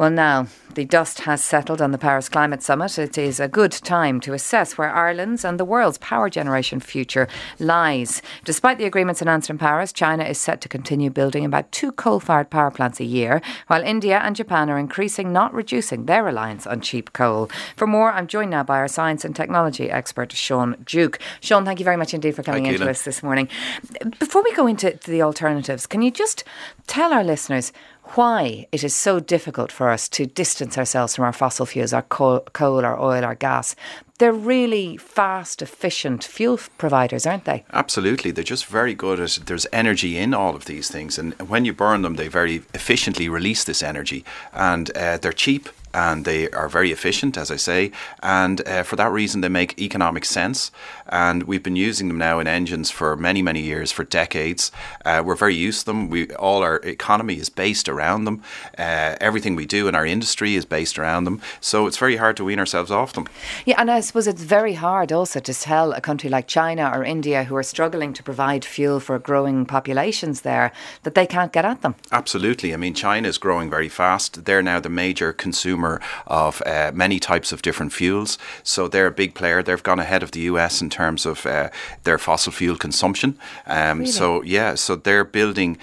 Well, now the dust has settled on the Paris Climate Summit. It is a good time to assess where Ireland's and the world's power generation future lies. Despite the agreements announced in Paris, China is set to continue building about 2 coal-fired power plants a year, while India and Japan are increasing, not reducing, their reliance on cheap coal. For more, I'm joined now by our science and technology expert, Sean Duke. Sean, thank you very much indeed for coming into us this morning. Before we go into the alternatives, can you just tell our listeners why it is so difficult for us to distance ourselves from our fossil fuels, our coal, our oil, our gas? They're really fast, efficient fuel providers, aren't they? Absolutely. They're just very good at, there's energy in all of these things. And when you burn them, they very efficiently release this energy. And they're cheap. And they are very efficient, as I say, and for that reason they make economic sense. And we've been using them now in engines for many, many years, for decades. We're very used to them. All our economy is based around them. Everything we do in our industry is based around them. So it's very hard to wean ourselves off them. Yeah, and I suppose it's very hard also to tell a country like China or India, who are struggling to provide fuel for growing populations there, that they can't get at them. Absolutely. I mean, China is growing very fast. They're now the major consumer of many types of different fuels. So they're a big player. They've gone ahead of the US in terms of their fossil fuel consumption. Really? So they're building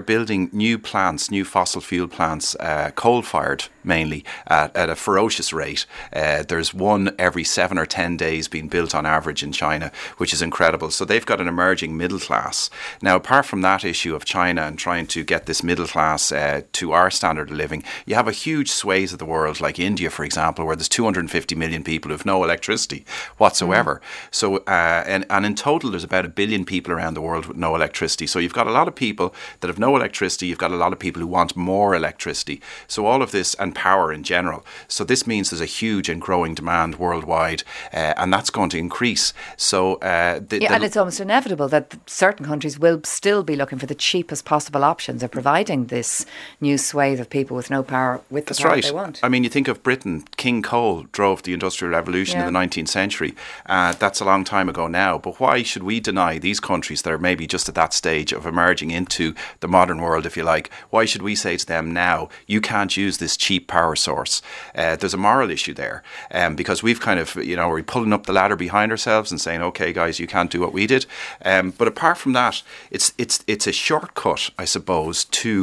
new plants, new fossil fuel plants, coal-fired mainly, at a ferocious rate. There's one every 7 or 10 days being built on average in China, which is incredible. So they've got an emerging middle class. Now, apart from that issue of China and trying to get this middle class to our standard of living, you have a huge swathe of the world, like India, for example, where there's 250 million people who have no electricity whatsoever. So, and in total, there's about 1 billion people around the world with no electricity. So you've got a lot of people that have no electricity. You've got a lot of people who want more electricity. So all of this, and power in general. So this means there's a huge and growing demand worldwide, and that's going to increase. So, and it's almost inevitable that certain countries will still be looking for the cheapest possible options of providing this new swathe of people with no power, with the power they want. I mean, you think of Britain. King Coal drove the Industrial Revolution in the 19th century. That's a long time ago now. But why should we deny these countries that are maybe just at that stage of emerging into the modern world, if you like? Why should we say to them now, you can't use this cheap power source? There's a moral issue there, because we've kind of, we're pulling up the ladder behind ourselves and saying, okay, guys, you can't do what we did. But apart from that, it's a shortcut, I suppose,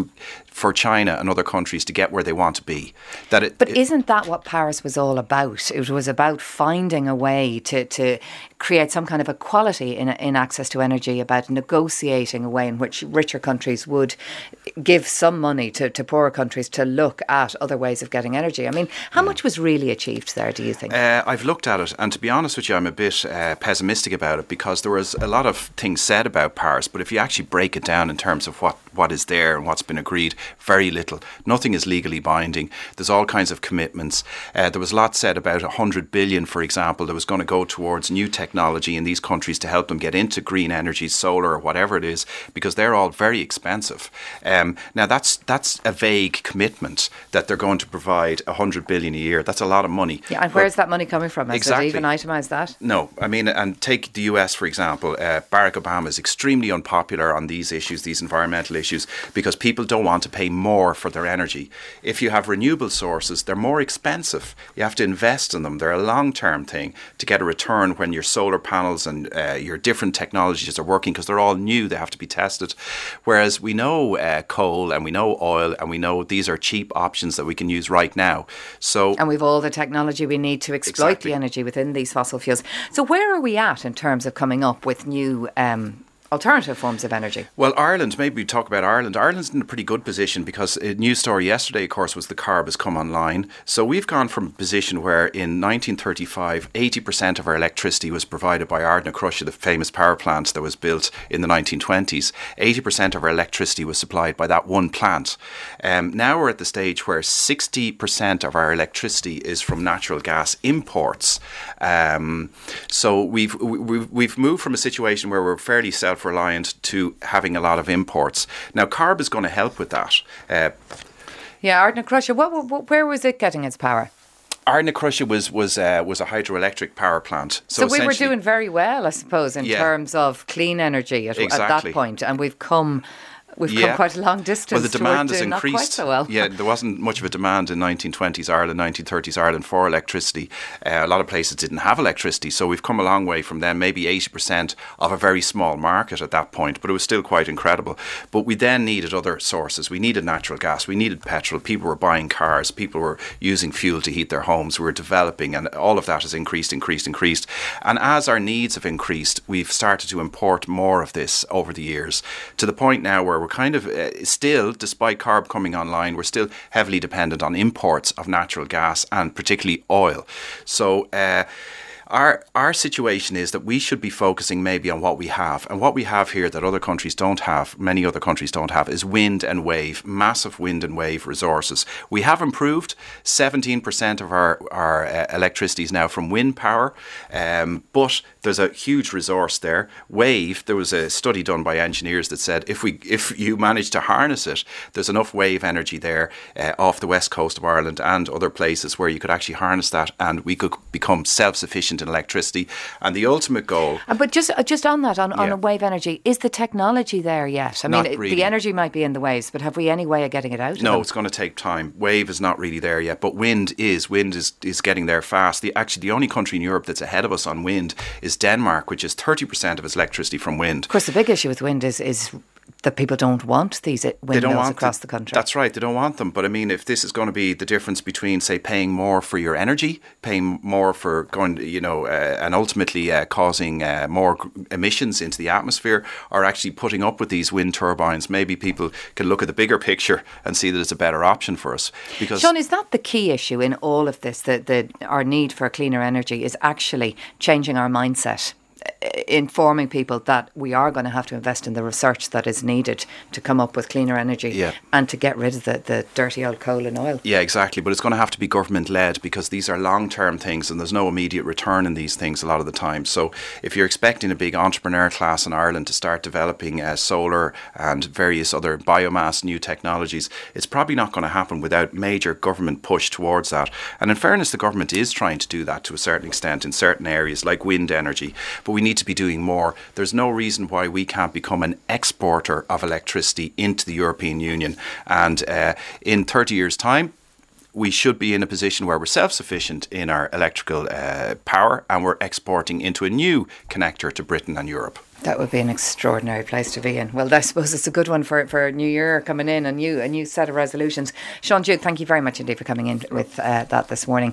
for China and other countries to get where they want to be. But isn't that what Paris was all about? It was about finding a way to create some kind of equality in access to energy, about negotiating a way in which richer countries would give some money to poorer countries to look at other ways of getting energy. I mean, how much was really achieved there, do you think? I've looked at it, and to be honest with you, I'm a bit pessimistic about it, because there was a lot of things said about Paris, but if you actually break it down in terms of what is there and what's been agreed, very little. Nothing is legally binding. There's all kinds of commitments. There was a lot said about 100 billion, for example, that was going to go towards new technology in these countries to help them get into green energy, solar or whatever it is, because they're all very expensive. Now that's a vague commitment that they're going to provide 100 billion a year. That's a lot of money. Yeah, and where's that money coming from? Has it even itemised that? No. I mean, and take the US, for example. Barack Obama is extremely unpopular on these issues, these environmental issues, because people don't want to pay more for their energy. If you have renewable sources, they're more expensive. You have to invest in them. They're a long-term thing to get a return when your solar panels and your different technologies are working, because they're all new. They have to be tested. Whereas we know coal and we know oil and we know these are cheap options that we can use right now. And we've all the technology we need to exploit the energy within these fossil fuels. So where are we at in terms of coming up with new alternative forms of energy? Well, Ireland, maybe we talk about Ireland. Ireland's in a pretty good position, because a news story yesterday, of course, was the CARB has come online. So we've gone from a position where in 1935, 80% of our electricity was provided by Ardnacrusha, the famous power plant that was built in the 1920s. 80% of our electricity was supplied by that one plant. Now we're at the stage where 60% of our electricity is from natural gas imports. So we've moved from a situation where we're fairly self-reliant to having a lot of imports. Now, CARB is going to help with that. Ardnacrusha, where was it getting its power? Ardnacrusha was a hydroelectric power plant. So we were doing very well, I suppose, in terms of clean energy at that point, and we've come we've come quite a long distance. Well, the demand has increased. Not quite so well. Yeah, there wasn't much of a demand in 1920s Ireland, 1930s Ireland for electricity. A lot of places didn't have electricity, so we've come a long way from then, maybe 80% of a very small market at that point, but it was still quite incredible. But we then needed other sources. We needed natural gas, we needed petrol, people were buying cars, people were using fuel to heat their homes, we were developing, and all of that has increased. And as our needs have increased, we've started to import more of this over the years, to the point now where we're kind of still, despite CARB coming online, we're still heavily dependent on imports of natural gas and particularly oil. So our situation is that we should be focusing maybe on what we have. And what we have here that other countries don't have, many other countries don't have, is wind and wave, massive wind and wave resources. We have improved. 17% of our electricity is now from wind power, but there's a huge resource there. Wave, there was a study done by engineers that said if you manage to harness it, there's enough wave energy there off the west coast of Ireland and other places where you could actually harness that, and we could become self-sufficient in electricity. And the ultimate goal... But just on that, on wave energy, is the technology there yet? I mean, really. The energy might be in the waves, but have we any way of getting it out? No, it's going to take time. Wave is not really there yet, but wind is getting there fast. The only country in Europe that's ahead of us on wind is Denmark, which is 30% of its electricity from wind. Of course, the big issue with wind is that people don't want these windmills across the country. That's right, they don't want them. But I mean, if this is going to be the difference between, say, paying more for your energy, paying more for going, and ultimately causing more emissions into the atmosphere, or actually putting up with these wind turbines, maybe people can look at the bigger picture and see that it's a better option for us. Because Sean, is that the key issue in all of this? That our need for cleaner energy is actually changing our mindset, informing people that we are going to have to invest in the research that is needed to come up with cleaner energy and to get rid of the dirty old coal and oil. Yeah, exactly. But it's going to have to be government-led, because these are long-term things and there's no immediate return in these things a lot of the time. So if you're expecting a big entrepreneur class in Ireland to start developing solar and various other biomass new technologies, it's probably not going to happen without major government push towards that. And in fairness, the government is trying to do that to a certain extent in certain areas like wind energy. But we need to be doing more. There's no reason why we can't become an exporter of electricity into the European Union. And in 30 years' time, we should be in a position where we're self-sufficient in our electrical power, and we're exporting into a new connector to Britain and Europe. That would be an extraordinary place to be in. Well, I suppose it's a good one for a new year coming in, a new set of resolutions. Sean Duke, thank you very much indeed for coming in with that this morning.